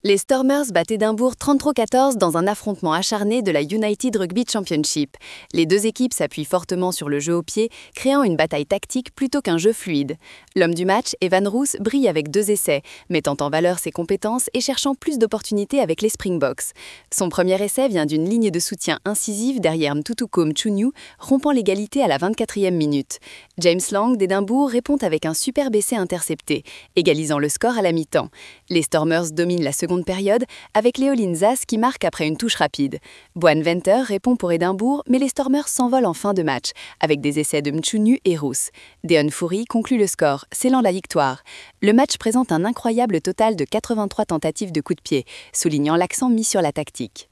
Les Stormers battent Édimbourg 33-14 dans un affrontement acharné de la United Rugby Championship. Les deux équipes s'appuient fortement sur le jeu au pied, créant une bataille tactique plutôt qu'un jeu fluide. L'homme du match, Evan Roos, brille avec 2 essais, mettant en valeur ses compétences et cherchant plus d'opportunités avec les Springboks. Son premier essai vient d'une ligne de soutien incisive derrière Mtutuko Mchunu, rompant l'égalité à la 24e minute. James Lang d'Édimbourg répond avec un superbe essai intercepté, égalisant le score à la mi-temps. Les Stormers dominent la seconde période avec Léoline Zas qui marque après une touche rapide. Boan Venter répond pour Édimbourg, mais les Stormers s'envolent en fin de match avec des essais de Mchunu et Roos. Deon Fourie conclut le score, scellant la victoire. Le match présente un incroyable total de 83 tentatives de coups de pied, soulignant l'accent mis sur la tactique.